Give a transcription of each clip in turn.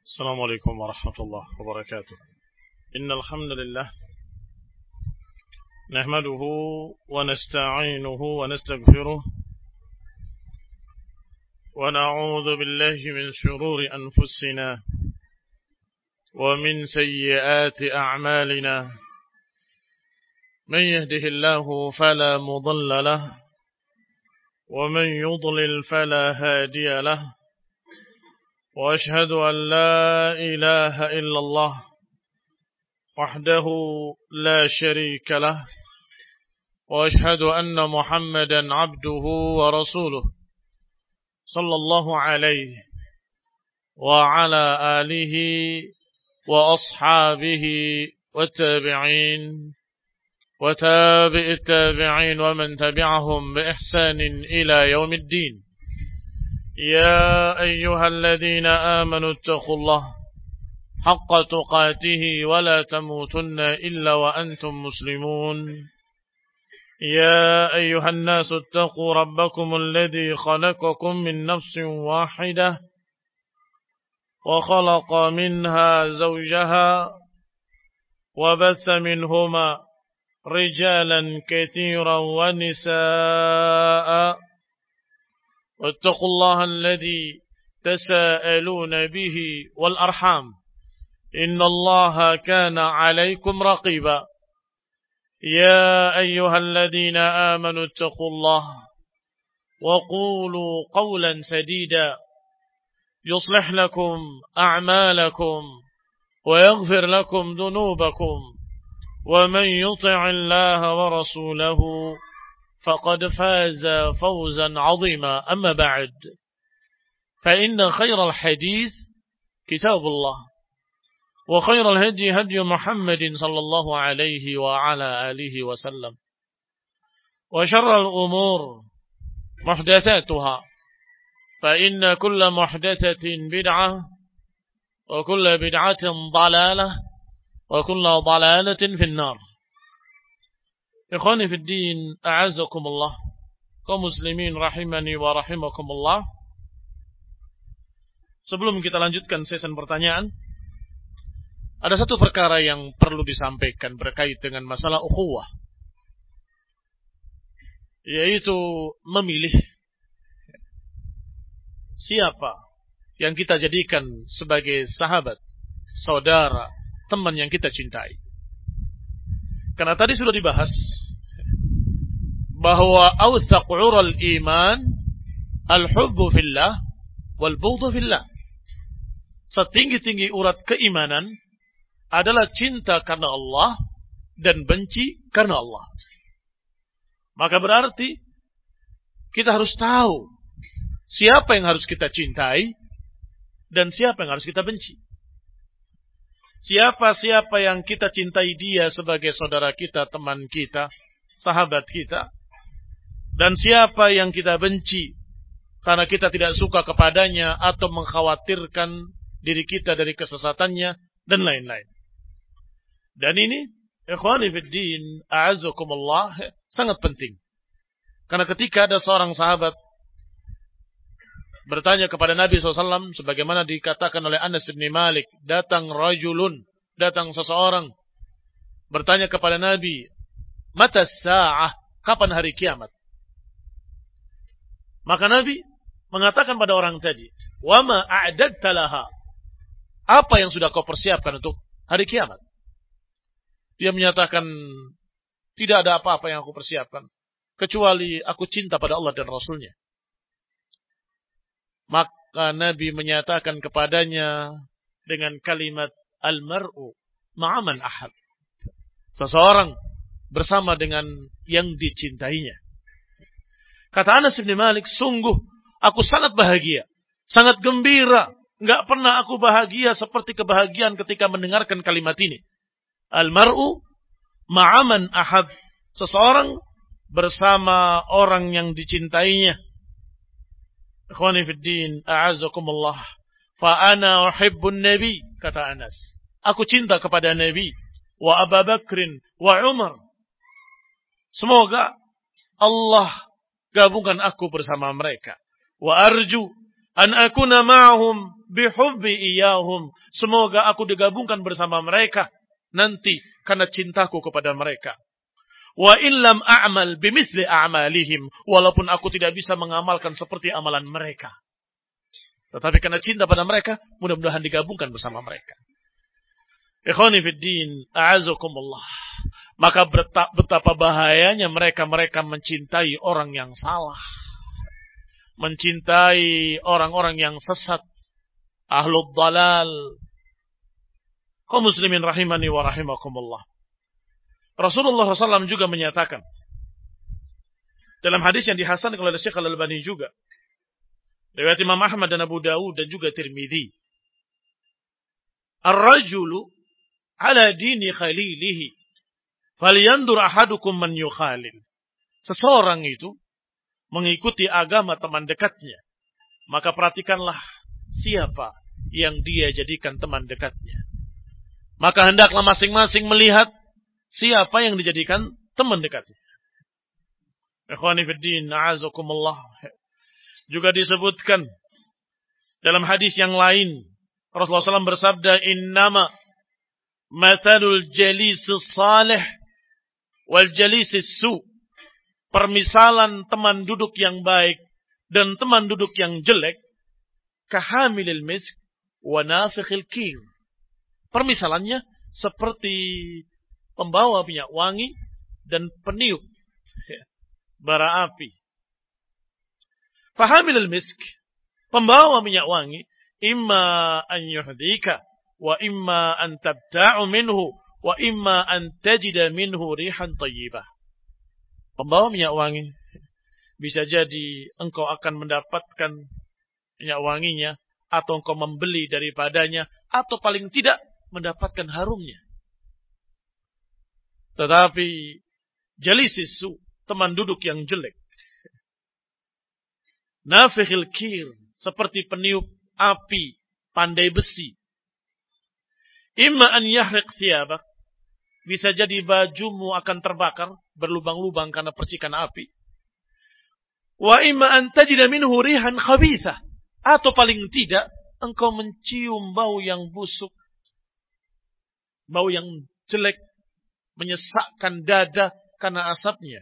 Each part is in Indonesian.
السلام عليكم ورحمة الله وبركاته. إن الحمد لله نحمده ونستعينه ونستغفره ونعوذ بالله من شرور أنفسنا ومن سيئات أعمالنا. من يهده الله فلا مضل له ومن يضلل فلا هادي له، وأشهد أن لا إله إلا الله وحده لا شريك له، وأشهد أن محمدا عبده ورسوله صلى الله عليه وعلى آله وأصحابه والتابعين وتابع التابعين ومن تبعهم بإحسان إلى يوم الدين. يا أيها الذين آمنوا اتقوا الله حق تقاته ولا تموتن إلا وأنتم مسلمون. يا أيها الناس اتقوا ربكم الذي خلقكم من نفس واحدة وخلق منها زوجها وبث منهما رجالا كثيرا ونساء، واتقوا الله الذي تساءلون به والأرحام إن الله كان عليكم رقيبا. يا أيها الذين آمنوا اتقوا الله وقولوا قولا سديدا يصلح لكم أعمالكم ويغفر لكم ذنوبكم، ومن يطع الله ورسوله فقد فاز فوزا عظيما. أما بعد، فإن خير الحديث كتاب الله، وخير الهدي هدي محمد صلى الله عليه وعلى آله وسلم، وشر الأمور محدثاتها، فإن كل محدثة بدعة وكل بدعة ضلالة وكل ضلالة في النار. Ikhwani fi din, a'azzakumullah, kaum muslimin rahimani wa rahimakumullah. Sebelum kita lanjutkan sesi pertanyaan, ada satu perkara yang perlu disampaikan berkait dengan masalah ukhuwah, yaitu memilih siapa yang kita jadikan sebagai sahabat, saudara, teman yang kita cintai. Karena tadi sudah dibahas bahwa awthaq 'ural iman al-hubbu fillah wal bughdhu fillah. Setinggi-tinggi urat keimanan adalah cinta karena Allah dan benci karena Allah. Maka berarti kita harus tahu siapa yang harus kita cintai dan siapa yang harus kita benci. Siapa-siapa yang kita cintai dia sebagai saudara kita, teman kita, sahabat kita, dan siapa yang kita benci karena kita tidak suka kepadanya atau mengkhawatirkan diri kita dari kesesatannya dan lain-lain. Dan ini, ikhwani fid din, a'azzakumullah, sangat penting. Karena ketika ada seorang sahabat bertanya kepada Nabi SAW, sebagaimana dikatakan oleh Anas bin Malik, datang seseorang bertanya kepada Nabi, mata sa'ah, kapan hari kiamat? Maka Nabi mengatakan pada orang tadi, wa ma a'dadta laha, apa yang sudah kau persiapkan untuk hari kiamat? Dia menyatakan, tidak ada apa-apa yang aku persiapkan, kecuali aku cinta pada Allah dan Rasulnya. Maka Nabi menyatakan kepadanya dengan kalimat al-mar'u ma'aman ahad, seseorang bersama dengan yang dicintainya. Kata Anas bin Malik, sungguh aku sangat bahagia, sangat gembira. Enggak pernah aku bahagia seperti kebahagiaan ketika mendengarkan kalimat ini. Al-mar'u ma'aman ahad, seseorang bersama orang yang dicintainya. Ikhwani fid din, a'azzakumullah, fa ana uhibbun nabi, kata Anas, aku cinta kepada Nabi, wa Abu Bakrin wa Umar. Semoga Allah gabungkan aku bersama mereka. Wa arju an akuna ma'ahum bihubbi iyahum. Semoga aku digabungkan bersama mereka nanti karena cintaku kepada mereka. Wa illam a'mal bimithli a'malihim. Walaupun aku tidak bisa mengamalkan seperti amalan mereka. Tetapi karena cinta pada mereka, mudah-mudahan digabungkan bersama mereka. Ikhwani fid din, a'azakumullah. Maka betapa bahayanya mereka-mereka mencintai orang yang salah. Mencintai orang-orang yang sesat. Ahlul dalal. Kaum muslimin rahimani wa rahimakumullah. Rasulullah SAW juga menyatakan. Dalam hadis yang dihasankan oleh Syekh Al-Albani juga. Riwayat Imam Ahmad dan Abu Dawud dan juga Tirmidzi. Ar-rajulu ala dini khalilihi. Falyandur ahadukum man yukhalil. Seseorang itu mengikuti agama teman dekatnya. Maka perhatikanlah siapa yang dia jadikan teman dekatnya. Maka hendaklah masing-masing melihat siapa yang dijadikan teman dekatnya. Ikhwani fid din, a'azakumullah. Juga disebutkan dalam hadis yang lain, Rasulullah SAW bersabda, Innama mathalul jalisis salih wal jalisis su. Permisalan teman duduk yang baik dan teman duduk yang jelek, kahamilil misk wa nafikhil kir. Permisalannya seperti pembawa minyak wangi dan peniup bara api. Fahamilul misk, pembawa minyak wangi, imma an yuhdika, wa imma an tabta'u minhu, wa imma an tajida minhu rihan tayyibah. Pembawa minyak wangi, bisa jadi engkau akan mendapatkan minyak wanginya, atau engkau membeli daripadanya, atau paling tidak mendapatkan harumnya. Tetapi jalisisu, teman duduk yang jelek, nafikhil kir, seperti peniup api, pandai besi. Imma an yahriq thiyabak, bisa jadi bajumu akan terbakar, berlubang-lubang karena percikan api. Wa imma an tajida minhu rihan khabithah, atau paling tidak engkau mencium bau yang busuk, bau yang jelek, menyesakkan dada karena asapnya.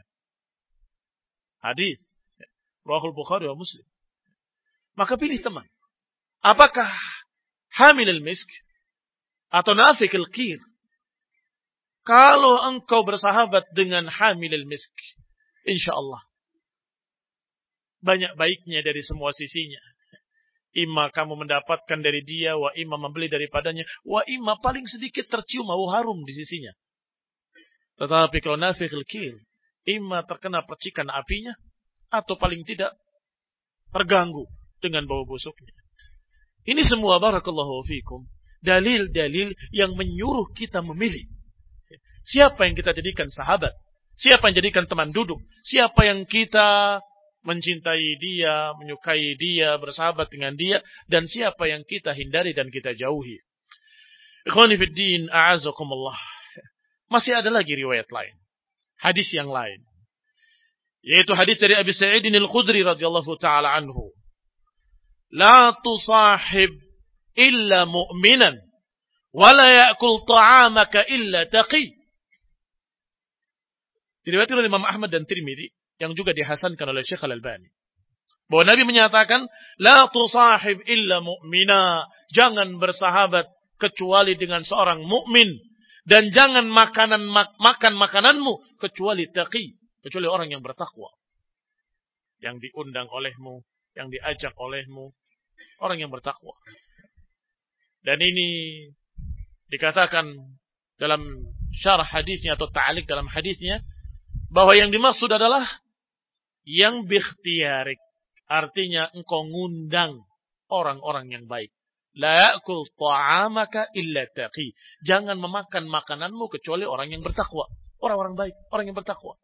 Hadis Riwayat Bukhari wa Muslim. Maka pilih teman. Apakah hamilul misk atau nafikil qir? Kalau engkau bersahabat dengan hamilul misk, insyaallah banyak baiknya dari semua sisinya. Imma kamu mendapatkan dari dia, wa imma membeli daripadanya, wa imma paling sedikit tercium bau harum di sisinya. Tetapi kalau nafikil qir, imma terkena percikan apinya, atau paling tidak terganggu dengan bau busuknya. Ini semua barakallahu fikum dalil-dalil yang menyuruh kita memilih siapa yang kita jadikan sahabat, siapa yang jadikan teman duduk, siapa yang kita mencintai dia, menyukai dia, bersahabat dengan dia, dan siapa yang kita hindari dan kita jauhi. Ikhwani fid din, a'azakumullah. Masih ada lagi riwayat lain, hadis yang lain, yaitu hadis dari Abi Sa'id al-Khudri radhiyallahu taala anhu. La tusahib illa mu'minan wa la ya'kul ta'amaka illa taqi. Diriwayatkan oleh Imam Ahmad dan Tirmidzi yang juga dihasankan oleh Syekh Al-Albani. Bahwa Nabi menyatakan, la tusahib illa mu'mina, jangan bersahabat kecuali dengan seorang mukmin, dan jangan makan makananmu kecuali taqi, kecuali orang yang bertakwa. Yang diundang olehmu, yang diajak olehmu, orang yang bertakwa. Dan ini dikatakan dalam syarah hadisnya atau ta'alik dalam hadisnya, bahwa yang dimaksud adalah yang bikhtiyarik. Artinya engkau ngundang orang-orang yang baik. La ya'kul ta'amaka illa taqi. Jangan memakan makananmu kecuali orang yang bertakwa. Orang-orang baik, orang yang bertakwa.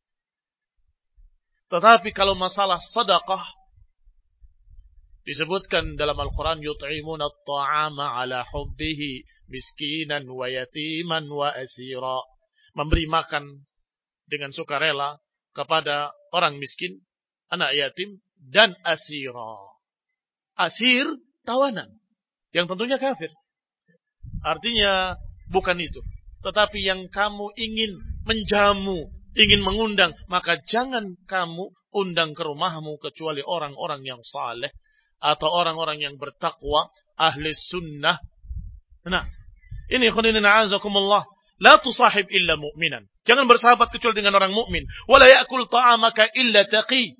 Tetapi kalau masalah sedekah, disebutkan dalam Al-Quran, yut'imuna at-ta'ama ala hubbihi miskinan wa yatiman wa asira. Memberi makan dengan sukarela kepada orang miskin, anak yatim, dan asira. Asir, tawanan. yang tentunya kafir. Artinya bukan itu. Tetapi yang kamu ingin menjamu, ingin mengundang, maka jangan kamu undang ke rumahmu kecuali orang-orang yang saleh atau orang-orang yang bertakwa, ahli sunnah. Nah, ini khonina azakumullah. La tusahib illa mu'minan. Jangan bersahabat kecuali dengan orang mukmin. Wala ya'kul ta'amaka illa taqi.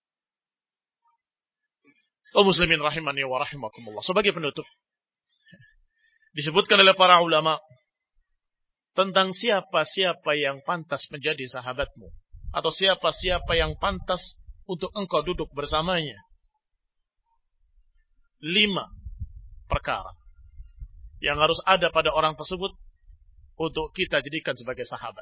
Oh muslimin rahimani wa rahimakumullah. Sebagai penutup, disebutkan oleh para ulama tentang siapa-siapa yang pantas menjadi sahabatmu. Atau siapa-siapa yang pantas untuk engkau duduk bersamanya. 5 perkara yang harus ada pada orang tersebut untuk kita jadikan sebagai sahabat.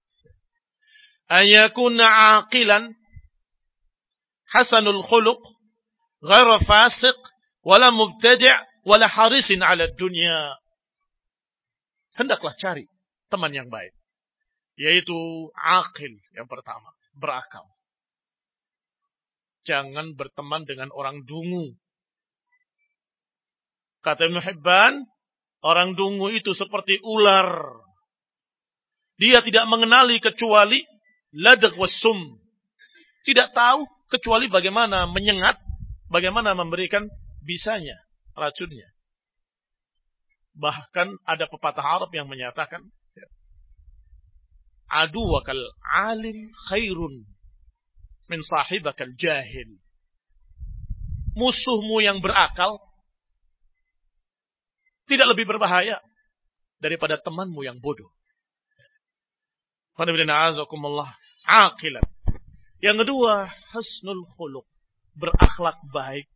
Ayakuna aqilan, hasanul khuluq, ghairu fasiq, wala mubtadi' wala harisin ala dunya. Hendaklah cari teman yang baik, yaitu aqil yang pertama, berakal. Jangan berteman dengan orang dungu. Kata Ibn Hibban, orang dungu itu seperti ular. Dia tidak mengenali kecuali ladak wasum. Tidak tahu kecuali bagaimana menyengat, bagaimana memberikan bisanya, racunnya. Bahkan ada pepatah Arab yang menyatakan, aduwakal alim khairun min sahibakal jahil. Musuhmu yang berakal tidak lebih berbahaya daripada temanmu yang bodoh. Aqilan. Yang kedua, husnul khuluq, berakhlak baik.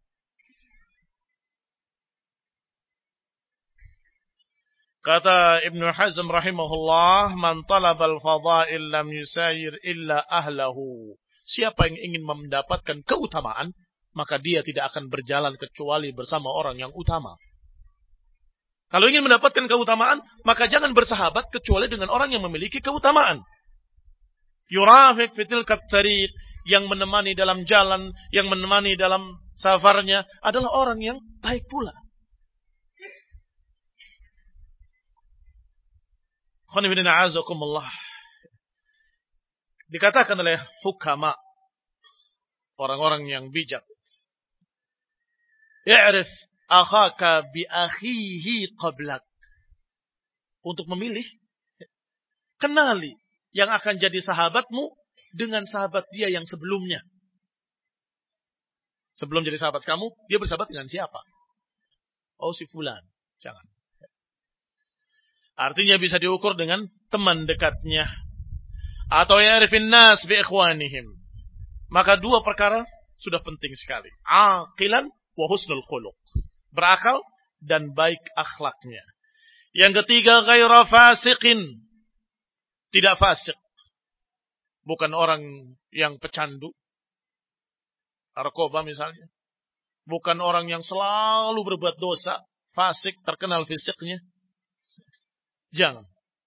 Kata Ibnu Hazm rahimahullah, man talabal fadail lam yusayir illa ahlahu. Siapa yang ingin mendapatkan keutamaan, maka dia tidak akan berjalan kecuali bersama orang yang utama. Kalau ingin mendapatkan keutamaan, maka jangan bersahabat kecuali dengan orang yang memiliki keutamaan. Yurafiq fitil tariq, yang menemani dalam jalan, yang menemani dalam safarnya adalah orang yang baik pula. Dikatakan oleh hukama, orang-orang yang bijak, i'rif akhaka bi akhihi qablak. Untuk memilih, kenali yang akan jadi sahabatmu dengan sahabat dia yang sebelumnya. Sebelum jadi sahabat kamu, dia bersahabat dengan siapa? Oh, si fulan. Jangan. Artinya bisa diukur dengan teman dekatnya. Atau ya'rifin nas bi ikhwanihim. Maka 2 perkara sudah penting sekali. Aqilan wa husnul khuluq. Berakal dan baik akhlaknya. Yang ketiga, ghaira fasiqin. Tidak fasik. Bukan orang yang pecandu. Narkoba misalnya. Bukan orang yang selalu berbuat dosa. Fasik, terkenal fisiknya. Jangan.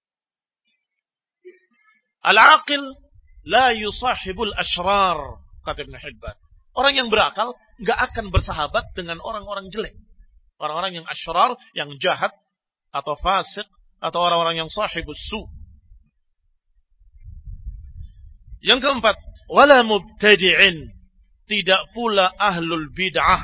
Al-aqil la yusahibul ashrar, kata Ibn Hibban. Orang yang berakal gak akan bersahabat dengan orang-orang jelek. Orang-orang yang ashrar, yang jahat, atau fasik, atau orang-orang yang sahibus su. Yang keempat, wala mubtadi'in, tidak pula ahlul bid'ah.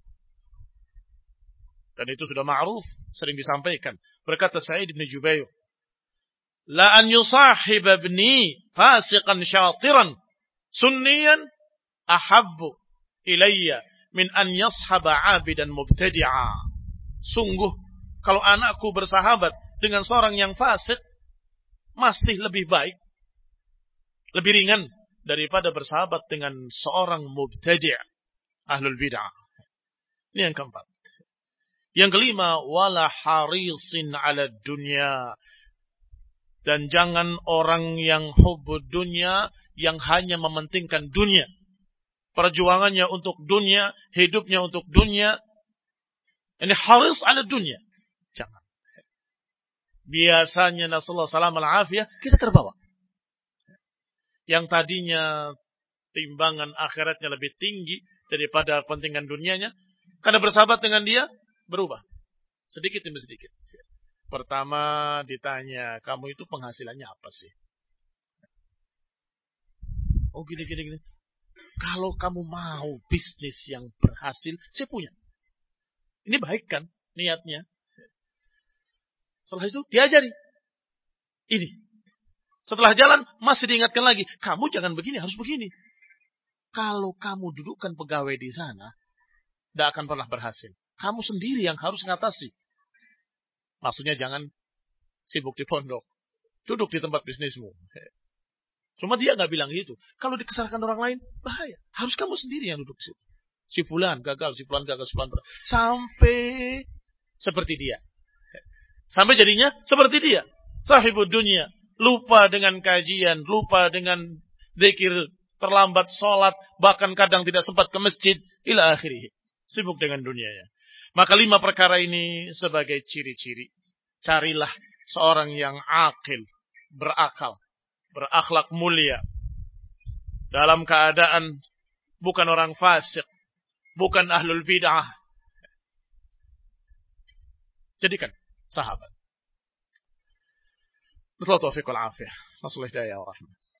Dan itu sudah ma'ruf, sering disampaikan. Berkata Sa'id bin Jubair, la an yusahib ibni fasiqan syatiran sunniyan ahabbu ilayya min an yashaba 'abidan mubtadi'a. Sungguh kalau anakku bersahabat dengan seorang yang fasik masih lebih baik, lebih ringan daripada bersahabat dengan seorang mubtadi', ahlul bid'ah. Ini yang keempat. Yang kelima, wala harisin 'ala dunya. Dan jangan orang yang hubbud dunya, yang hanya mementingkan dunia. Perjuangannya untuk dunia, hidupnya untuk dunia. Ini haris 'ala dunya. Jangan. Biasanya Nasallahu salam al-afiyah, kita terbawa. Yang tadinya timbangan akhiratnya lebih tinggi daripada kepentingan dunianya, karena bersahabat dengan dia, berubah. Sedikit demi sedikit. Pertama ditanya, kamu itu penghasilannya apa sih? Oh gini, gini, gini. Kalau kamu mau bisnis yang berhasil, saya punya. Ini baik kan niatnya. Setelah itu diajari. Ini. Setelah jalan masih diingatkan lagi. Kamu jangan begini, harus begini. Kalau kamu dudukkan pegawai di sana, tidak akan pernah berhasil. Kamu sendiri yang harus ngatasi. Maksudnya jangan sibuk di pondok. Duduk di tempat bisnismu. Cuma dia nggak bilang gitu. Kalau dikesalahkan orang lain, bahaya. Harus kamu sendiri yang duduk di situ. Si fulan gagal, si fulan gagal, si fulan gagal. Sampai seperti dia. Sampai jadinya seperti dia. Sahibud dunia. Lupa dengan kajian, lupa dengan zikir, terlambat sholat, bahkan kadang tidak sempat ke masjid, ila akhirih. Sibuk dengan dunianya. Maka 5 perkara ini sebagai ciri-ciri. Carilah seorang yang akil, berakal, berakhlak mulia. Dalam keadaan bukan orang fasik, bukan ahlul bid'ah. Jadikan sahabat. Nasallahu taufiq wal afiyah. Nasallahu hidayah wa rahmah.